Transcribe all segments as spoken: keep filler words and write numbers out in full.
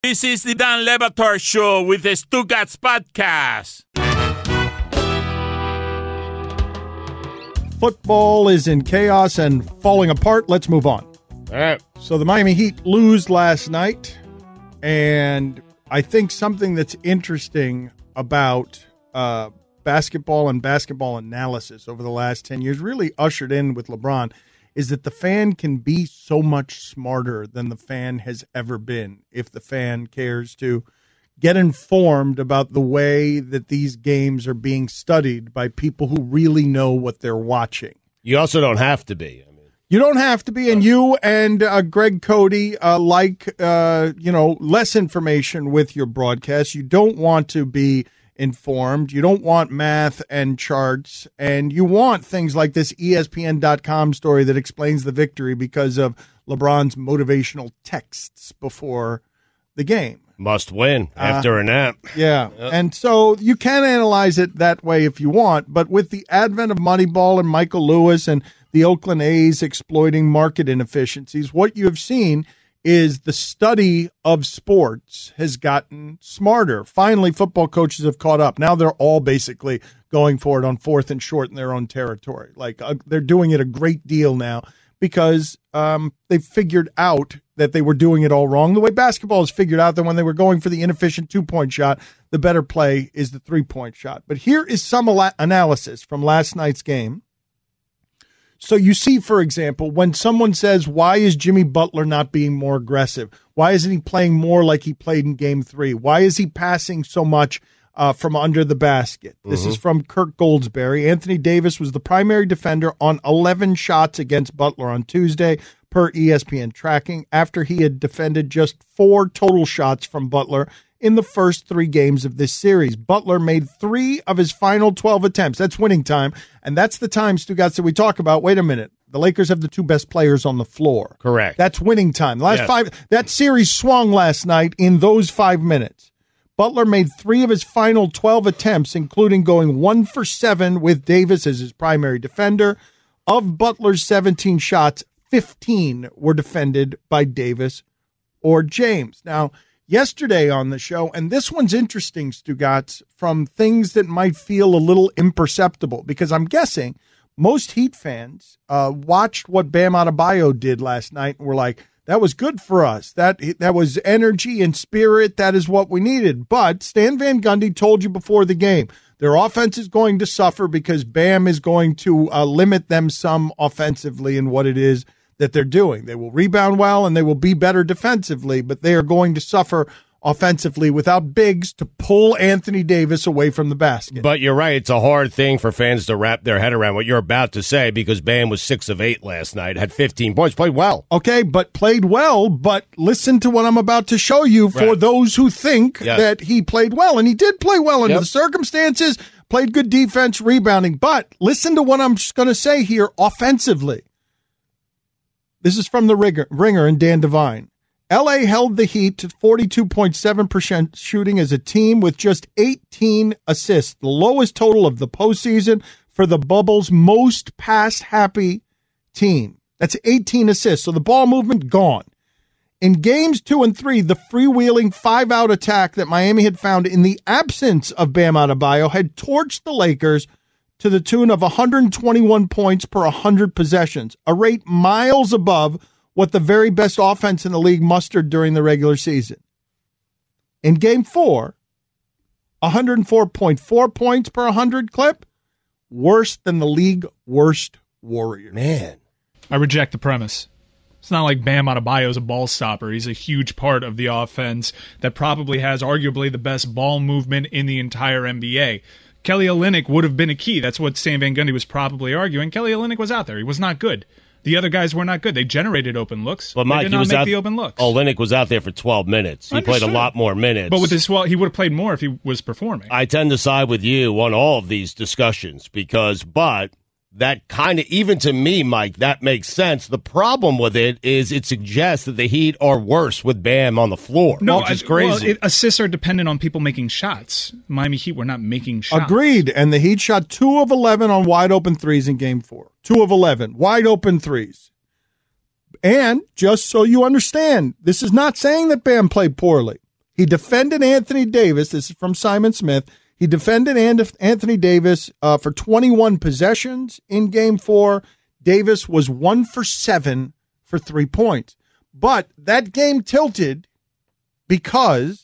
This is the Dan Le Batard Show with the Stugats Podcast. Football is in chaos and falling apart. Let's move on. All right. So the Miami Heat lose last night, and I think something that's interesting about uh, basketball and basketball analysis over the last ten years, really ushered in with LeBron, is that the fan can be so much smarter than the fan has ever been if the fan cares to get informed about the way that these games are being studied by people who really know what they're watching. You also don't have to be. I mean, you don't have to be, and you and uh, Greg Cody uh, like uh, you know less information with your broadcast. You don't want to be informed. You don't want math and charts, and you want things like this E S P N dot com story that explains the victory because of LeBron's motivational texts before the game. Must win after uh, a nap. Yeah, yep. And so you can analyze it that way if you want, but with the advent of Moneyball and Michael Lewis and the Oakland A's exploiting market inefficiencies, what you have seen is the study of sports has gotten smarter. Finally, football coaches have caught up. Now they're all basically going for it on fourth and short in their own territory. Like uh, they're doing it a great deal now because um, they've figured out that they were doing it all wrong. The way basketball has figured out that when they were going for the inefficient two-point shot, the better play is the three-point shot. But here is some ala- analysis from last night's game. So you see, for example, when someone says, why is Jimmy Butler not being more aggressive? Why isn't he playing more like he played in game three? Why is he passing so much uh, from under the basket? This mm-hmm. is from Kirk Goldsberry. Anthony Davis was the primary defender on eleven shots against Butler on Tuesday, per E S P N tracking, after he had defended just four total shots from Butler in the first three games of this series. Butler made three of his final twelve attempts. That's winning time. And that's the time, Stugats, that we talk about. Wait a minute. The Lakers have the two best players on the floor. Correct. That's winning time. The last yes. five, that series swung last night in those five minutes. Butler made three of his final twelve attempts, including going one for seven with Davis as his primary defender. Of Butler's seventeen shots, fifteen were defended by Davis or James. Now, yesterday on the show, and this one's interesting, Stugats, from things that might feel a little imperceptible, because I'm guessing most Heat fans uh, watched what Bam Adebayo did last night and were like, that was good for us. That that was energy and spirit. That is what we needed. But Stan Van Gundy told you before the game, their offense is going to suffer because Bam is going to uh, limit them some offensively in what it is that they're doing. They will rebound well and they will be better defensively, but they are going to suffer offensively without bigs to pull Anthony Davis away from the basket. But you're right. It's a hard thing for fans to wrap their head around what you're about to say, because Bam was six of eight last night, had fifteen points, played well. Okay, but played well, but listen to what I'm about to show you for right. those who think yes. that he played well. And he did play well under yep. the circumstances, played good defense, rebounding. But listen to what I'm just going to say here offensively. This is from the Ringer, Ringer and Dan Devine. L A held the Heat to forty-two point seven percent shooting as a team with just eighteen assists, the lowest total of the postseason for the Bubble's most pass-happy team. That's eighteen assists, so the ball movement gone. In games two and three, the freewheeling five-out attack that Miami had found in the absence of Bam Adebayo had torched the Lakers to the tune of one hundred twenty-one points per one hundred possessions, a rate miles above what the very best offense in the league mustered during the regular season. In game four, one hundred four point four points per one hundred clip, worse than the league worst Warriors. Man. I reject the premise. It's not like Bam Adebayo's a ball stopper. He's a huge part of the offense that probably has arguably the best ball movement in the entire N B A. Kelly Olynyk would have been a key. That's what Stan Van Gundy was probably arguing. Kelly Olynyk was out there. He was not good. The other guys were not good. They generated open looks. But Mike, they did he not was make out, the open looks. Olynyk was out there for twelve minutes. He Understood. played a lot more minutes. But with this, well, he would have played more if he was performing. I tend to side with you on all of these discussions because, but that kind of, even to me, Mike, that makes sense. The problem with it is it suggests that the Heat are worse with Bam on the floor, no, which is I, crazy. Well, it, assists are dependent on people making shots. Miami Heat were not making shots. Agreed, and the Heat shot two of eleven on wide-open threes in game four. two of eleven, wide-open threes. And just so you understand, this is not saying that Bam played poorly. He defended Anthony Davis. This is from Simon Smith. He defended Anthony Davis uh, for twenty-one possessions in game four. Davis was one for seven for three points. But that game tilted because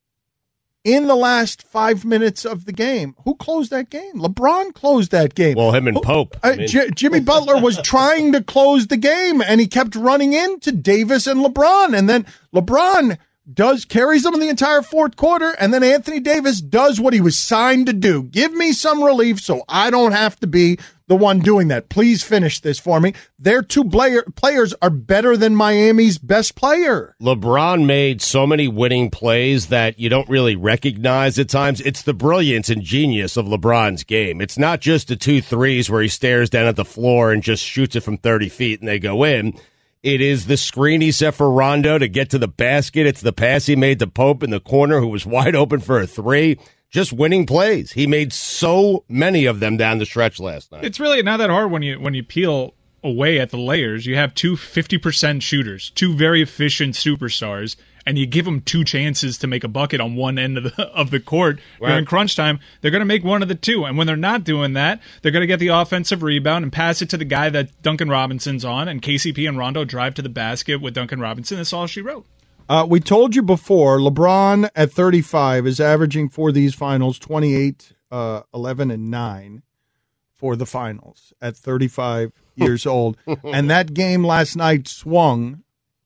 in the last five minutes of the game, who closed that game? LeBron closed that game. Well, him and Pope. Uh, I mean. J- Jimmy Butler was trying to close the game, and he kept running into Davis and LeBron. And then LeBron does carries them in the entire fourth quarter, and then Anthony Davis does what he was signed to do. Give me some relief so I don't have to be the one doing that. Please finish this for me. Their two player, players are better than Miami's best player. LeBron made so many winning plays that you don't really recognize at times. It's the brilliance and genius of LeBron's game. It's not just the two threes where he stares down at the floor and just shoots it from thirty feet and they go in. It is the screen he set for Rondo to get to the basket. It's the pass he made to Pope in the corner who was wide open for a three. Just winning plays. He made so many of them down the stretch last night. It's really not that hard when you when you peel away at the layers. You have two fifty percent shooters, two very efficient superstars, and you give them two chances to make a bucket on one end of the of the court right. during crunch time. They're going to make one of the two, and when they're not doing that, they're going to get the offensive rebound and pass it to the guy that Duncan Robinson's on, and K C P and Rondo drive to the basket with Duncan Robinson. That's all she wrote. Uh, we told you before, LeBron at thirty-five is averaging for these finals twenty-eight, uh, eleven, and nine for the finals at thirty-five years old. And that game last night swung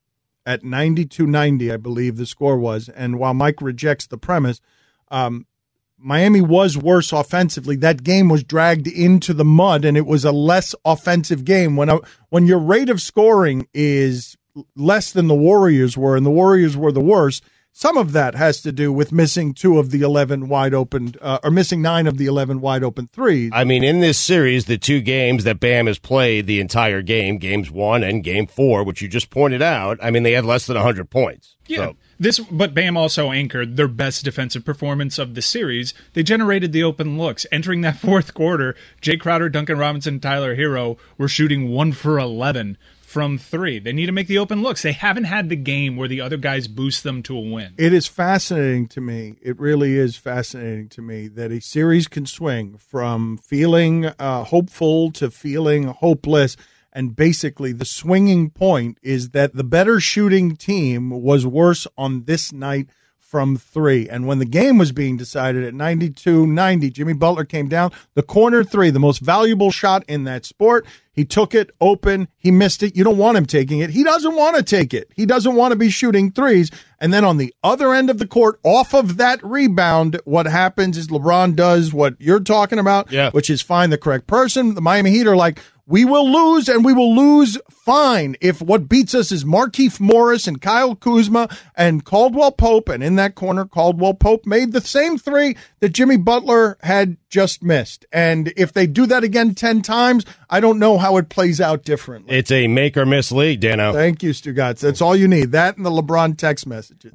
at ninety-two ninety, I believe the score was. And while Mike rejects the premise, um, Miami was worse offensively. That game was dragged into the mud, and it was a less offensive game. When, a, when your rate of scoring is less than the Warriors were, and the Warriors were the worst, some of that has to do with missing two of the eleven wide open, uh, or missing nine of the eleven wide open threes. I mean, in this series, the two games that Bam has played the entire game, games one and game four, which you just pointed out, I mean, they had less than one hundred points. Yeah. So. This, but Bam also anchored their best defensive performance of the series. They generated the open looks. Entering that fourth quarter, Jay Crowder, Duncan Robinson, and Tyler Hero were shooting one for eleven from three. They need to make the open looks. They haven't had the game where the other guys boost them to a win. It is fascinating to me. It really is fascinating to me that a series can swing from feeling uh, hopeful to feeling hopeless. And basically the swinging point is that the better shooting team was worse on this night from three. And when the game was being decided at ninety-two ninety, Jimmy Butler came down, the corner three, the most valuable shot in that sport. He took it open. He missed it. You don't want him taking it. He doesn't want to take it. He doesn't want to be shooting threes. And then on the other end of the court, off of that rebound, what happens is LeBron does what you're talking about, yeah. which is find the correct person. The Miami Heat are like, we will lose, and we will lose fine if what beats us is Markieff Morris and Kyle Kuzma and Caldwell Pope. And in that corner, Caldwell Pope made the same three that Jimmy Butler had just missed. And if they do that again ten times, I don't know how it plays out differently. It's a make or miss league, Dano. Thank you, Stugotz. That's all you need. That and the LeBron text messages.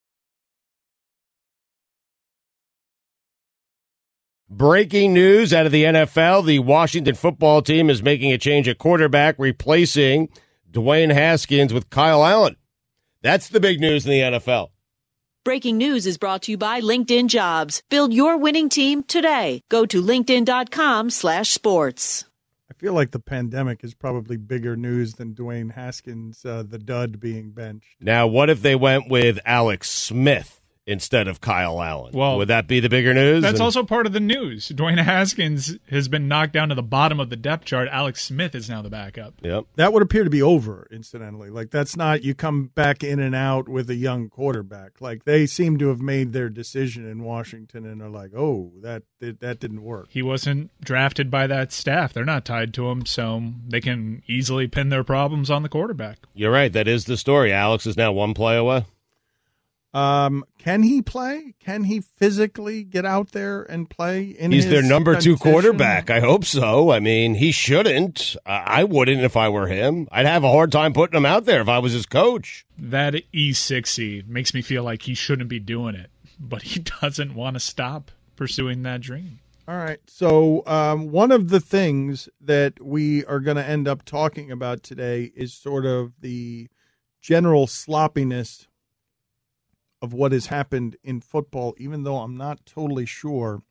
Breaking news out of the N F L. The Washington football team is making a change at quarterback, replacing Dwayne Haskins with Kyle Allen. That's the big news in the N F L. Breaking news is brought to you by LinkedIn Jobs. Build your winning team today. Go to linkedin.com slash sports. I feel like the pandemic is probably bigger news than Dwayne Haskins, uh, the dud, being benched. Now, what if they went with Alex Smith instead of Kyle Allen? Well, would that be the bigger news? That's and- also part of the news. Dwayne Haskins has been knocked down to the bottom of the depth chart. Alex Smith is now the backup. Yep. That would appear to be over, incidentally. Like, that's not, you come back in and out with a young quarterback. Like, they seem to have made their decision in Washington and are like, oh, that that didn't work. He wasn't drafted by that staff. They're not tied to him, so they can easily pin their problems on the quarterback. You're right. That is the story. Alex is now one play away. Um, can he play? Can he physically get out there and play? In He's his their number two condition? quarterback. I hope so. I mean, he shouldn't. Uh, I wouldn't if I were him. I'd have a hard time putting him out there if I was his coach. That E sixty makes me feel like he shouldn't be doing it, but he doesn't want to stop pursuing that dream. All right. So um, one of the things that we are going to end up talking about today is sort of the general sloppiness of what has happened in football, even though I'm not totally sure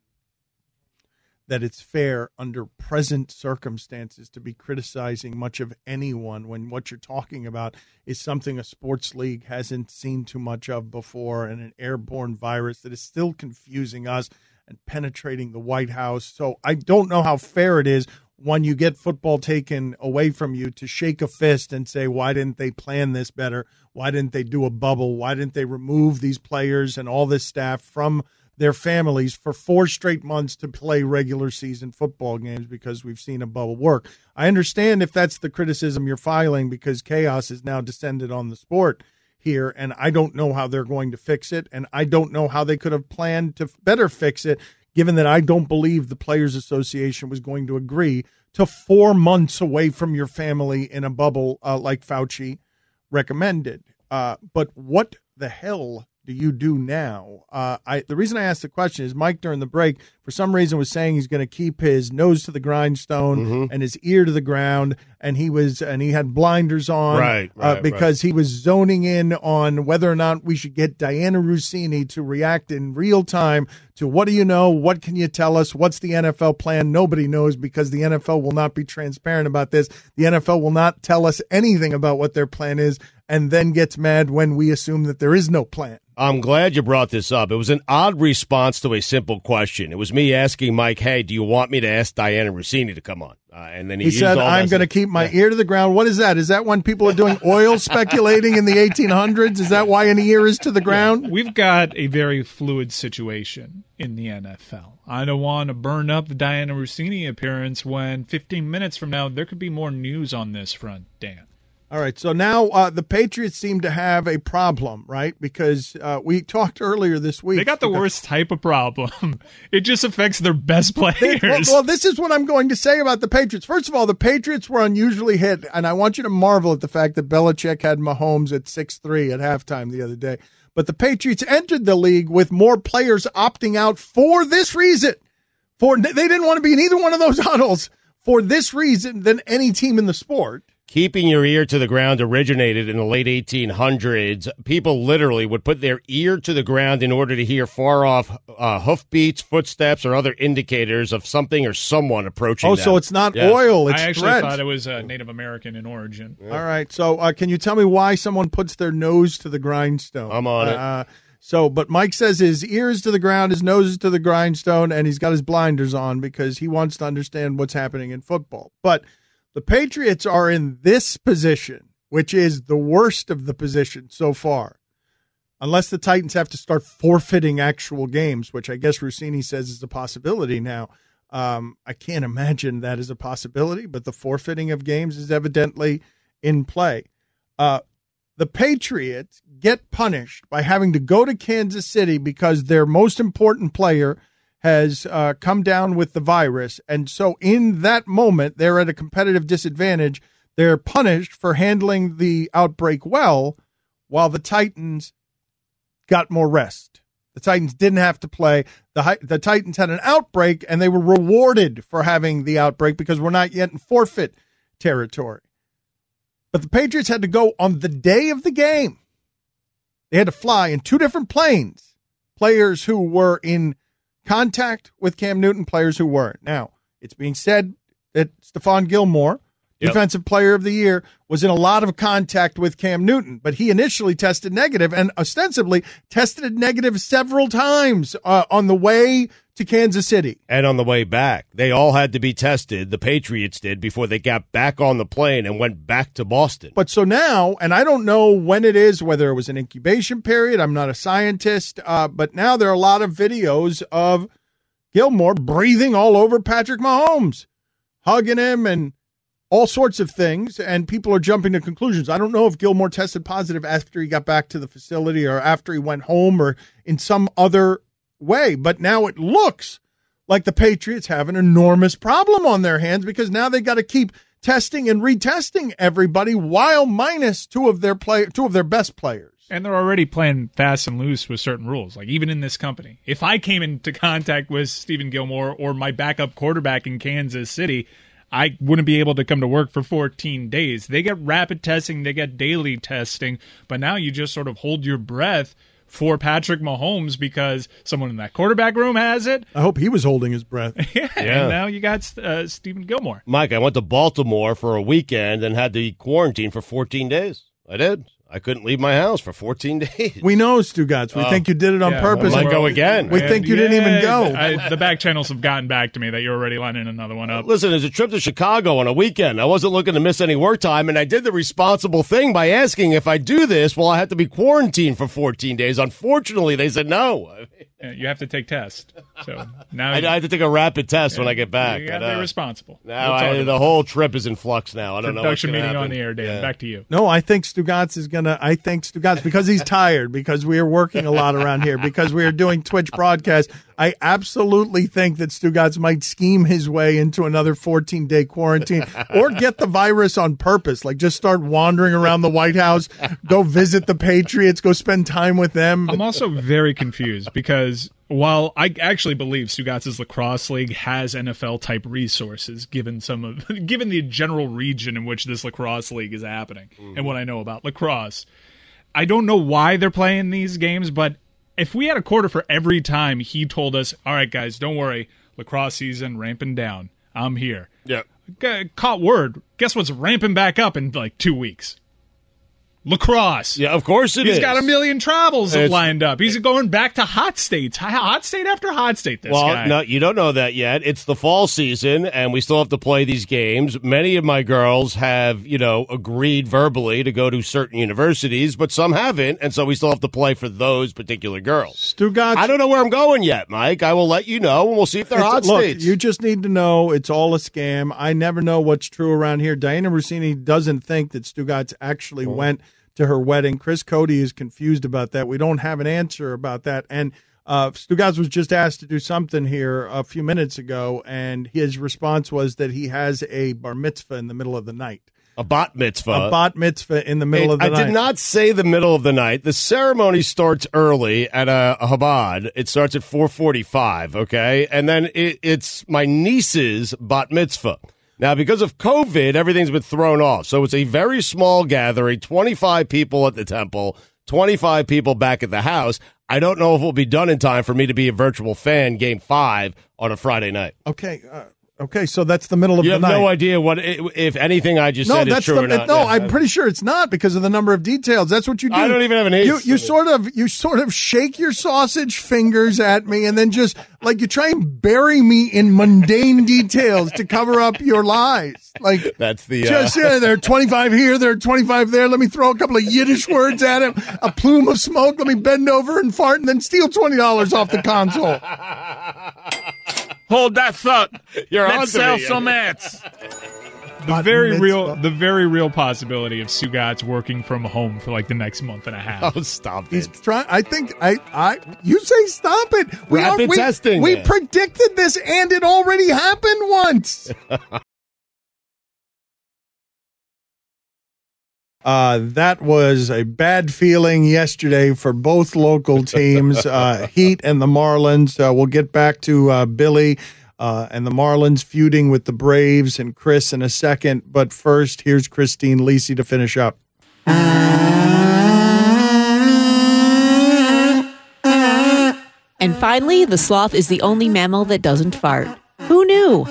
that it's fair under present circumstances to be criticizing much of anyone when what you're talking about is something a sports league hasn't seen too much of before, and an airborne virus that is still confusing us and penetrating the White House. So I don't know how fair it is when you get football taken away from you to shake a fist and say, why didn't they plan this better? Why didn't they do a bubble? Why didn't they remove these players and all this staff from their families for four straight months to play regular season football games because we've seen a bubble work? I understand if that's the criticism you're filing because chaos has now descended on the sport here, and I don't know how they're going to fix it, and I don't know how they could have planned to better fix it, given that I don't believe the Players Association was going to agree to four months away from your family in a bubble uh, like Fauci recommended. Uh, but what the hell do you do now? Uh, I the reason I asked the question is Mike during the break, for some reason, was saying he's going to keep his nose to the grindstone mm-hmm. and his ear to the ground, and he was and he had blinders on, right, right, uh, because right. he was zoning in on whether or not we should get Diana Russini to react in real time to what do you know, what can you tell us, what's the N F L plan? Nobody knows because the N F L will not be transparent about this. The N F L will not tell us anything about what their plan is, and then gets mad when we assume that there is no plan. I'm glad you brought this up. It was an odd response to a simple question. It was me asking Mike, hey, do you want me to ask Diana Russini to come on? Uh, and then he, he said, all I'm going to keep my yeah. ear to the ground. What is that? Is that when people are doing oil speculating in the eighteen hundreds? Is that why an ear is to the ground? Yeah. We've got a very fluid situation in the N F L. I don't want to burn up the Diana Russini appearance when fifteen minutes from now there could be more news on this front, Dan. All right, so now uh, the Patriots seem to have a problem, right? Because uh, we talked earlier this week. They got the because, worst type of problem. It just affects their best players. Well, well, this is what I'm going to say about the Patriots. First of all, the Patriots were unusually hit, and I want you to marvel at the fact that Belichick had Mahomes at six three at halftime the other day. But the Patriots entered the league with more players opting out for this reason. For They didn't want to be in either one of those huddles for this reason than any team in the sport. Keeping your ear to the ground originated in the late eighteen hundreds. People literally would put their ear to the ground in order to hear far-off uh, hoofbeats, footsteps, or other indicators of something or someone approaching Oh, them. so it's not yes. oil, it's I actually thread. thought it was uh, Native American in origin. Yeah. All right, so uh, can you tell me why someone puts their nose to the grindstone? I'm on uh, it. Uh, so, but Mike says his ears to the ground, his nose is to the grindstone, and he's got his blinders on because he wants to understand what's happening in football. But the Patriots are in this position, which is the worst of the position so far, unless the Titans have to start forfeiting actual games, which I guess Russini says is a possibility now. Um, I can't imagine that is a possibility, but the forfeiting of games is evidently in play. Uh, the Patriots get punished by having to go to Kansas City because their most important player has uh, come down with the virus. And so in that moment, they're at a competitive disadvantage. They're punished for handling the outbreak well, while the Titans got more rest. The Titans didn't have to play. The, the Titans had an outbreak, and they were rewarded for having the outbreak because we're not yet in forfeit territory. But the Patriots had to go on the day of the game. They had to fly in two different planes. Players who were in contact with Cam Newton, players who weren't. Now, it's being said that Stephon Gilmore, yep. Defensive Player of the Year, was in a lot of contact with Cam Newton, but he initially tested negative and ostensibly tested negative several times uh, on the way to Kansas City. And on the way back. They all had to be tested, the Patriots did, before they got back on the plane and went back to Boston. But so now, and I don't know when it is, whether it was an incubation period, I'm not a scientist, uh, but now there are a lot of videos of Gilmore breathing all over Patrick Mahomes, hugging him and all sorts of things, and people are jumping to conclusions. I don't know if Gilmore tested positive after he got back to the facility or after he went home or in some other way, but now it looks like the Patriots have an enormous problem on their hands because now they got to keep testing and retesting everybody while minus two of their play two of their best players. And they're already playing fast and loose with certain rules, like even in this company. If I came into contact with Stephen Gilmore or my backup quarterback in Kansas City, I wouldn't be able to come to work for fourteen days. They get rapid testing, they get daily testing, but now you just sort of hold your breath for Patrick Mahomes because someone in that quarterback room has it. I hope he was holding his breath. yeah, Yeah. And now you got uh, Stephen Gilmore. Mike, I went to Baltimore for a weekend and had to quarantine for fourteen days. I did. I couldn't leave my house for fourteen days. We know, Stugotz. We Oh. think you did it on Yeah, purpose. I might go again. We think you didn't even go. I, the back channels have gotten back to me that you're already lining another one up. Listen, it's a trip to Chicago on a weekend. I wasn't looking to miss any work time, and I did the responsible thing by asking if I do this, well, I have to be quarantined for fourteen days. Unfortunately, they said no. Yeah, you have to take tests. So now I, I have to take a rapid test when I get back. You got and, to be uh, responsible. Now We'll talk I, about the it. whole trip is in flux now. I don't know what's Production gonna meeting on happen. the air, Dan. Yeah. Back to you. No, I think Stugotz is going to, I think Stugotz, because he's tired, because we are working a lot around here, because we are doing Twitch broadcasts, I absolutely think that Stugotz might scheme his way into another fourteen-day quarantine or get the virus on purpose, like just start wandering around the White House, go visit the Patriots, go spend time with them. I'm also very confused because while I actually believe Stugotz's lacrosse league has N F L type resources, given some of given the general region in which this lacrosse league is happening mm-hmm. and what I know about lacrosse, I don't know why they're playing these games. But if we had a quarter for every time he told us, "All right, guys, don't worry, lacrosse season ramping down. I'm here." Yeah. G- caught word. Guess what's ramping back up in like two weeks? Lacrosse. Yeah, of course it He's is. got a million travels It's- lined up. He's going back to hot states. Hot state after hot state, this well, guy. no, you don't know that yet. It's the fall season, and we still have to play these games. Many of my girls have, you know, agreed verbally to go to certain universities, but some haven't, and so we still have to play for those particular girls. Stugotz, I don't know where I'm going yet, Mike. I will let you know, and we'll see if they're It's- hot look, states. you just need to know it's all a scam. I never know what's true around here. Diana Rossini doesn't think that Stugotz actually Oh. went to her wedding. Chris Cody is confused about that. We don't have an answer about that. And uh, Stugotz was just asked to do something here a few minutes ago, and his response was that he has a bar mitzvah in the middle of the night. a bat mitzvah. A bat mitzvah in the middle It- of the I night. did not say the middle of the night. The ceremony starts early at a, a Chabad. It starts at four forty-five, okay? And then it, it's my niece's bat mitzvah. Now, because of COVID, everything's been thrown off. So it's a very small gathering, twenty-five people at the temple, twenty-five people back at the house. I don't know if it will be done in time for me to be a virtual fan game five on a Friday night. Okay. Uh, okay. So that's the middle of You the have night. no idea what, if anything I just No, said is that's true the, or not. no. Yeah. I'm pretty sure it's not because of the number of details. That's what you do. I don't even have an ace. You you sort of you sort of shake your sausage fingers at me, and then just like you try and bury me in mundane details to cover up your lies. Like That's the... Uh, just yeah, there are twenty-five here, there are twenty-five there. Let me throw a couple of Yiddish words at him. A plume of smoke. Let me bend over and fart, and then steal twenty dollars off the console. Hold that thought. You're on Let's to sell me. some ads. The Bat very mitzvah. real, the very real possibility of Stugotz working from home for like the next month and a half. Oh, stop He's it. trying. I think I. I. You say stop it. We Rapid we, testing, We man. predicted this, and it already happened once. Uh, that was a bad feeling yesterday for both local teams, uh, Heat and the Marlins. Uh, we'll get back to uh, Billy uh, and the Marlins feuding with the Braves and Chris in a second. But first, here's Christine Lisi to finish up. And finally, the sloth is the only mammal that doesn't fart. Who knew?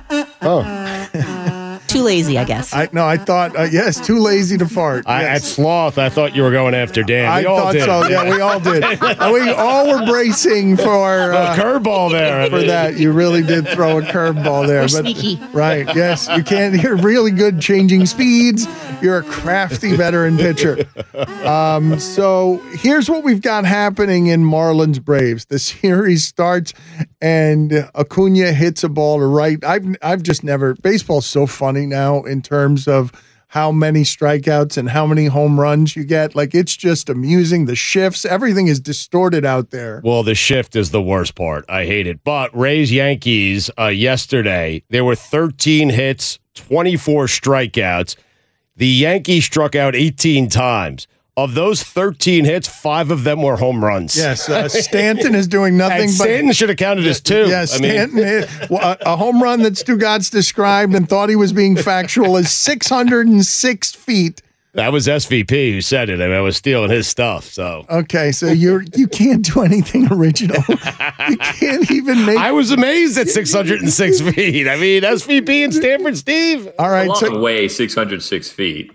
Oh, Too lazy, I guess. I no, I thought uh, yes, too lazy to fart. I, Yes. At Sloth, I thought you were going after Dan. I We all thought did. so. Yeah, we all did. Uh, we all were bracing for A uh, curveball there. for that. You really did throw a curveball there. We're but, sneaky. Right. Yes, you can. You're really good changing speeds. You're a crafty veteran pitcher. Um, so here's what we've got happening in Marlins Braves. The series starts and Acuna hits a ball to right. I've I've just never baseball's so funny now in terms of how many strikeouts and how many home runs you get. Like it's just amusing. The shifts, everything is distorted out there. Well, the shift is the worst part. I hate it. But Rays Yankees uh, yesterday, there were thirteen hits, twenty-four strikeouts. The Yankees struck out eighteen times. Of those thirteen hits, five of them were home runs. Yes, uh, Stanton is doing nothing And but Stanton should have counted as two. Yeah, I mean, Stanton, hit- well, a, a home run that Stugotz described and thought he was being factual is six hundred six feet That was S V P who said it. I mean, I was stealing his stuff. So okay, so you're you can't do anything original. You can't even make. I was amazed at six hundred six feet. I mean, S V P and Stanford Steve. All right, a long so way six hundred six feet.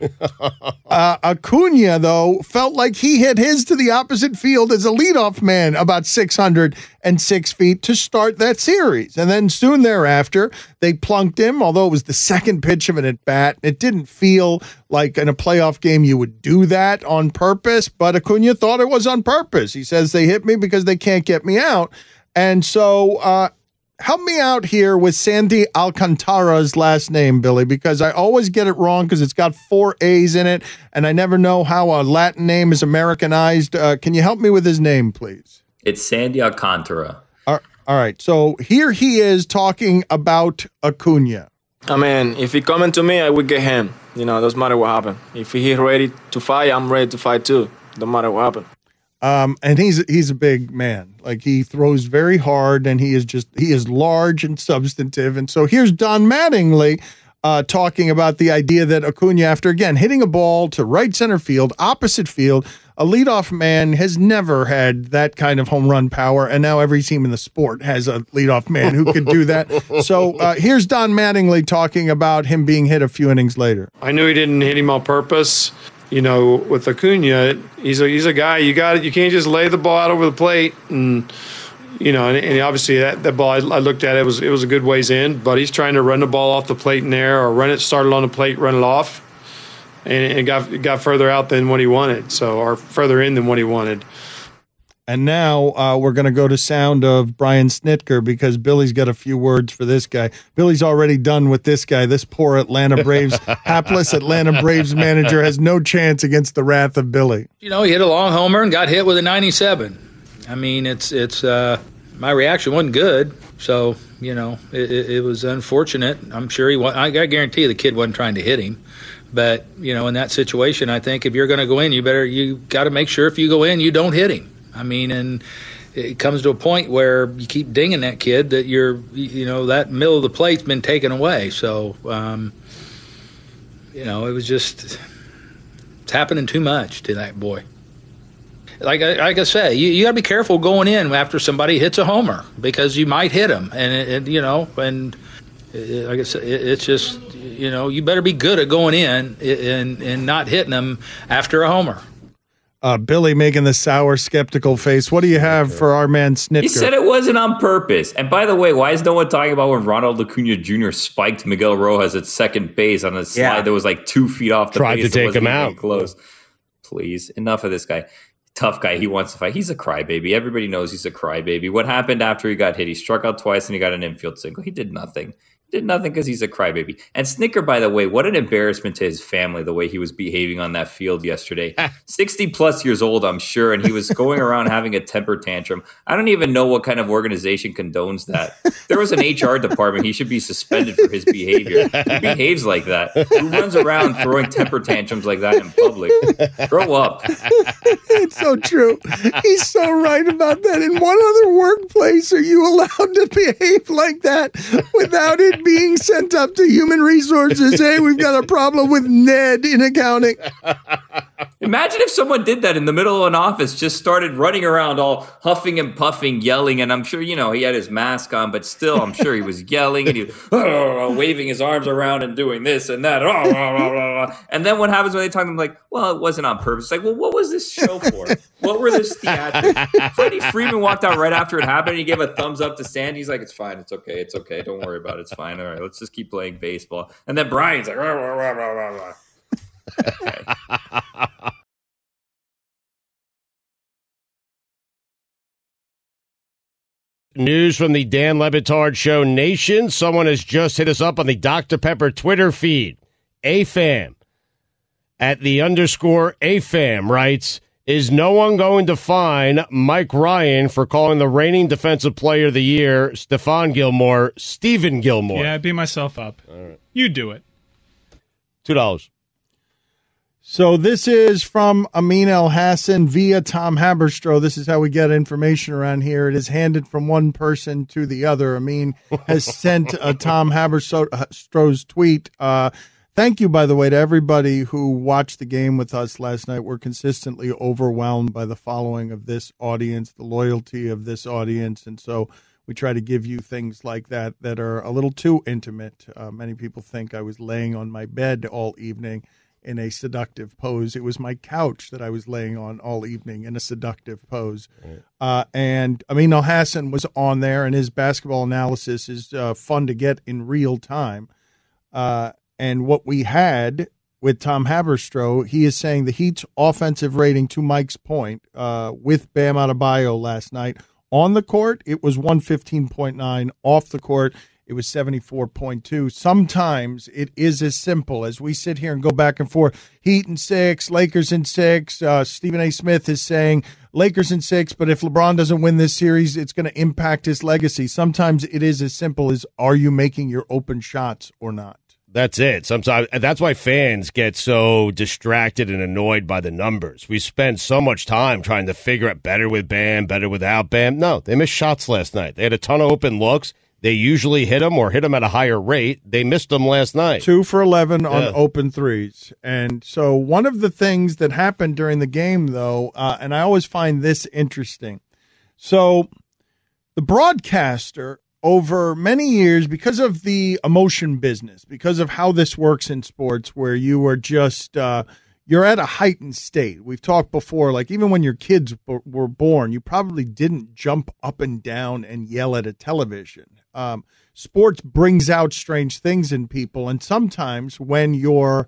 uh, Acuna though felt like he hit his to the opposite field as a leadoff man, about six hundred six feet to start that series, and then soon thereafter they plunked him. Although it was the second pitch of an at bat, it didn't feel like in a playoff game you would do that on purpose, but Acuna thought it was on purpose. He says they hit me because they can't get me out. And so uh, help me out here with Sandy Alcantara's last name, Billy, because I always get it wrong because it's got four A's in it, and I never know how a Latin name is Americanized. Uh, can you help me with his name, please? It's Sandy Alcantara. All right, so here he is talking about Acuna. I mean, if he coming to me, I would get him. You know, it doesn't matter what happened. If he's ready to fight, I'm ready to fight too. Don't matter what happened. Um, and he's he's a big man. Like he throws very hard, and he is just he is large and substantive. And so here's Don Mattingly uh, talking about the idea that Acuna, after again hitting a ball to right center field, opposite field, a leadoff man has never had that kind of home run power, and now every team in the sport has a leadoff man who could do that. So uh, here's Don Mattingly talking about him being hit a few innings later. I knew he didn't hit him on purpose. You know, with Acuna, he's a he's a guy you got you can't just lay the ball out over the plate, and you know, and, and obviously that, that ball I, I looked at it was it was a good ways in, but he's trying to run the ball off the plate in there, or run it started on the plate, run it off. And it got got further out than what he wanted, so or further in than what he wanted. And now uh, we're going to go to sound of Brian Snitker because Billy's got a few words for this guy. Billy's already done with this guy. This poor Atlanta Braves, hapless Atlanta Braves manager has no chance against the wrath of Billy. You know, he hit a long homer and got hit with a ninety-seven. I mean, it's it's uh, my reaction wasn't good, so you know it, it, it was unfortunate. I'm sure he. I, I guarantee you the kid wasn't trying to hit him. But, you know, in that situation, I think if you're going to go in, you better, you got to make sure if you go in, you don't hit him. I mean, and it comes to a point where you keep dinging that kid that you're, you know, that middle of the plate's been taken away. So, um, you know, it was just, it's happening too much to that boy. Like I, like I say, you, you got to be careful going in after somebody hits a homer because you might hit him. And, it, it, you know, and it, like I said, it, it's just, you know, you better be good at going in and, and not hitting them after a homer. Uh, Billy making the sour, skeptical face. What do you have for our man Snitker? He said it wasn't on purpose. And by the way, why is no one talking about when Ronald Acuna Junior spiked Miguel Rojas at second base on a slide Yeah. that was like two feet off the Tried base? to take wasn't him even out. Close. Please, enough of this guy. Tough guy. He wants to fight. He's a crybaby. Everybody knows he's a crybaby. What happened after he got hit? He struck out twice and he got an infield single. He did nothing. Did nothing because he's a crybaby. And Snitker, by the way, what an embarrassment to his family, the way he was behaving on that field yesterday. sixty plus years old, I'm sure, and he was going around having a temper tantrum. I don't even know what kind of organization condones that. If there was an H R department, he should be suspended for his behavior. Who behaves like that? Who runs around throwing temper tantrums like that in public? Grow up. It's so true. He's so right about that. In what other workplace are you allowed to behave like that without it being sent up to human resources? Hey, we've got a problem with Ned in accounting. Imagine if someone did that in the middle of an office, just started running around all huffing and puffing, yelling. And I'm sure, you know, he had his mask on, but still, I'm sure he was yelling and he was oh, waving his arms around and doing this and that. Oh, blah, blah, blah. And then what happens when they talk to him like, well, it wasn't on purpose. Like, well, what was this show for? What were this theatrics? Freddie Freeman walked out right after it happened. And he gave a thumbs up to Sandy. He's like, it's fine. It's okay. It's okay. Don't worry about it. It's fine. All right, let's just keep playing baseball. And then Brian's like, rah, rah, rah, rah, rah, rah. Okay. News from the Dan Le Batard Show Nation. Someone has just hit us up on the Doctor Pepper Twitter feed. A F A M at the underscore A F A M writes, is no one going to fine Mike Ryan for calling the reigning Defensive Player of the Year, Stephon Gilmore, Stephen Gilmore? Yeah, I beat myself up. All right. You do it. Two dollars. So this is from Amin El Hassan via Tom Haberstroh. This is how we get information around here. It is handed from one person to the other. Amin has sent uh, Tom Haberstroh's tweet. Uh, Thank you, by the way, to everybody who watched the game with us last night. We're consistently overwhelmed by the following of this audience, the loyalty of this audience, and so we try to give you things like that that are a little too intimate. Uh, many people think I was laying on my bed all evening in a seductive pose. It was my couch that I was laying on all evening in a seductive pose. Right. Uh, and Amin Elhassan was on there, and his basketball analysis is uh, fun to get in real time. Uh, and what we had with Tom Haberstroh, he is saying the Heat's offensive rating, to Mike's point, uh, with Bam Adebayo last night, on the court, it was one fifteen point nine. Off the court, it was seventy-four point two. Sometimes it is as simple as we sit here and go back and forth. Heat in six, Lakers in six. Uh, Stephen A. Smith is saying Lakers in six, but if LeBron doesn't win this series, it's going to impact his legacy. Sometimes it is as simple as, are you making your open shots or not? That's it. Sometimes that's why fans get so distracted and annoyed by the numbers. We spend so much time trying to figure out better with Bam, better without Bam. No, they missed shots last night. They had a ton of open looks. They usually hit them or hit them at a higher rate. They missed them last night. Two for eleven on yeah. open threes. And so one of the things that happened during the game, though, uh, and I always find this interesting. So the broadcaster, over many years, because of the emotion business, because of how this works in sports, where you are just uh, you're at a heightened state. We've talked before, like even when your kids b- were born, you probably didn't jump up and down and yell at a television. Um, sports brings out strange things in people, and sometimes when you're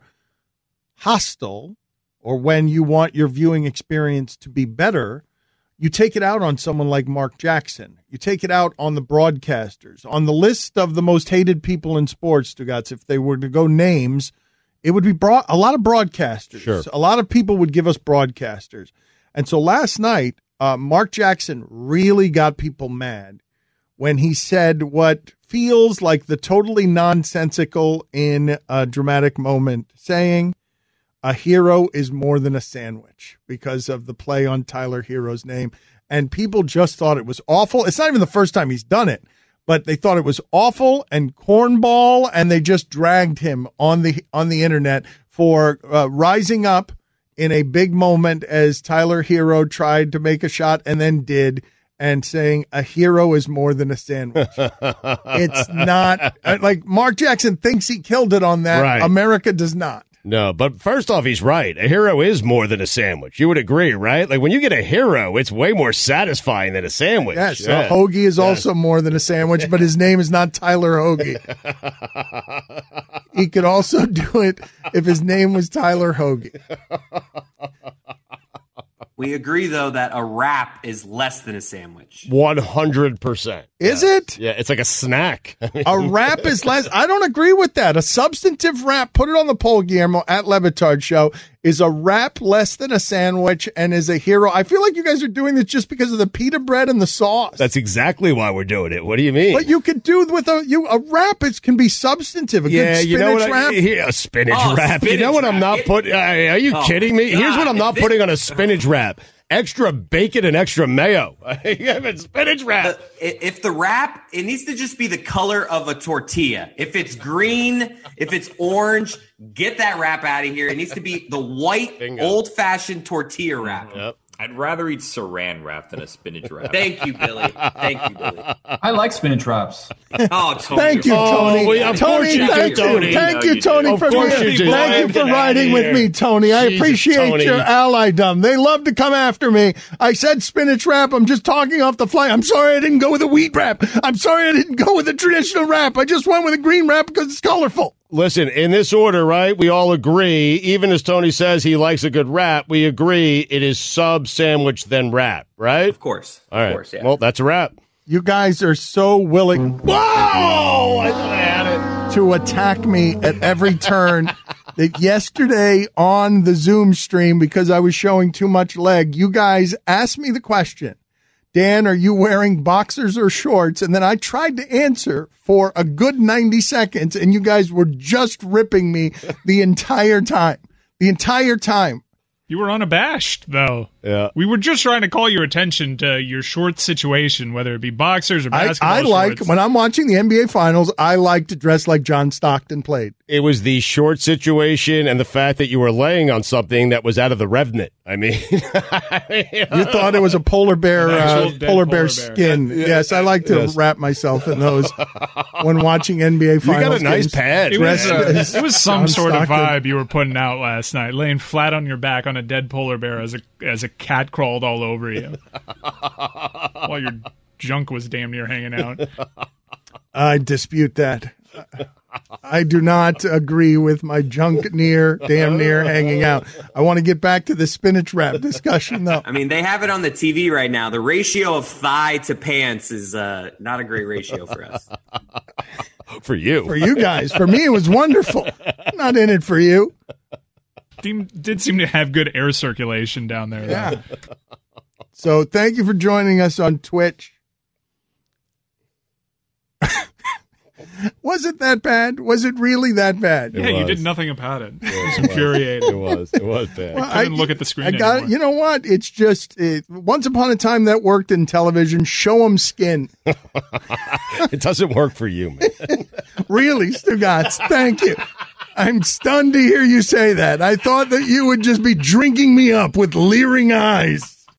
hostile or when you want your viewing experience to be better, you take it out on someone like Mark Jackson. You take it out on the broadcasters. On the list of the most hated people in sports, Stugotz, if they were to go names, it would be broad, a lot of broadcasters. Sure. A lot of people would give us broadcasters. And so last night, uh, Mark Jackson really got people mad when he said what feels like the totally nonsensical in a dramatic moment, saying, a hero is more than a sandwich, because of the play on Tyler Hero's name. And people just thought it was awful. It's not even the first time he's done it, but they thought it was awful and cornball, and they just dragged him on the on the internet for uh, rising up in a big moment as Tyler Hero tried to make a shot and then did, and saying a hero is more than a sandwich. It's not like Mark Jackson thinks he killed it on that. Right. America does not. No, but first off, he's right. A hero is more than a sandwich. You would agree, right? Like when you get a hero, it's way more satisfying than a sandwich. Yes, yeah. a hoagie is yeah. also more than a sandwich, but his name is not Tyler Hoagie. He could also do it if his name was Tyler Hoagie. We agree, though, that a wrap is less than a sandwich. one hundred percent. Is yeah. it? Yeah, it's like a snack. A wrap is less. I don't agree with that. A substantive wrap, put it on the poll, Guillermo, at Levitard Show. Is a wrap less than a sandwich and is a hero? I feel like you guys are doing this just because of the pita bread and the sauce. That's exactly why we're doing it. What do you mean? But you could do with a you a wrap. It can be substantive. A yeah, good spinach you know what? wrap. I, here, a spinach Oh, wrap. spinach you know what wrap. I'm not It- putting? Uh, are you Oh, kidding me? Here's God. what I'm not This- putting on a spinach wrap. Extra bacon and extra mayo. You have a spinach wrap. The- if the wrap, it needs to just be the color of a tortilla. If it's green, if it's orange, get that wrap out of here. It needs to be the white, Bingo. old-fashioned tortilla wrap. Yep. I'd rather eat saran wrap than a spinach wrap. Thank you, Billy. Thank you, Billy. I like spinach wraps. Oh, Tony, Thank you, you're- Tony. Oh, well, of course Tony, you do, thank Tony. you. Thank No, you, you Tony, do. for Of course being- you do. Thank you Get for outta riding with here. me, Tony. I Jesus, appreciate Tony. your allydom. They love to come after me. I said spinach wrap. I'm just talking off the fly. I'm sorry I didn't go with a wheat wrap. I'm sorry I didn't go with a traditional wrap. I just went with a green wrap because it's colorful. Listen, in this order, right, we all agree, even as Tony says he likes a good wrap, we agree it is sub sandwich then wrap, right? Of course. All right. Of course, yeah. Well, that's a wrap. You guys are so willing Whoa! I thought I had it. to attack me at every turn that yesterday on the Zoom stream, because I was showing too much leg, you guys asked me the question, Dan, are you wearing boxers or shorts? And then I tried to answer for a good ninety seconds, and you guys were just ripping me the entire time. The entire time. You were unabashed, though. Yeah. We were just trying to call your attention to your shorts situation, whether it be boxers or I, basketball I like, shorts. when I'm watching the N B A Finals, I like to dress like John Stockton played. It was the short situation and the fact that you were laying on something that was out of the Revenant. I mean, you thought it was a polar bear, uh, polar, polar bear, bear skin. Yeah, yes, I like to yes. wrap myself in those when watching N B A Finals. You got a nice games. pad. It was, uh, it was some John sort Stockton. of vibe you were putting out last night, laying flat on your back on a dead polar bear as a as a cat crawled all over you while your junk was damn near hanging out. I dispute that. I do not agree with my junk near, damn near hanging out. I want to get back to the spinach wrap discussion, though. I mean, they have it on the T V right now. The ratio of thigh to pants is uh, not a great ratio for us. For you. For you guys. For me, it was wonderful. Not in it for you. Team did seem to have good air circulation down there. Yeah. So thank you for joining us on Twitch. Was it that bad? Was it really that bad? Yeah, you did nothing about it. It was infuriating. It was. It was bad. Well, I couldn't I, look at the screen I got. anymore. You know what? It's just it, once upon a time that worked in television. Show 'em skin. It doesn't work for you, man. Really, Stugotz? Thank you. I'm stunned to hear you say that. I thought that you would just be drinking me up with leering eyes.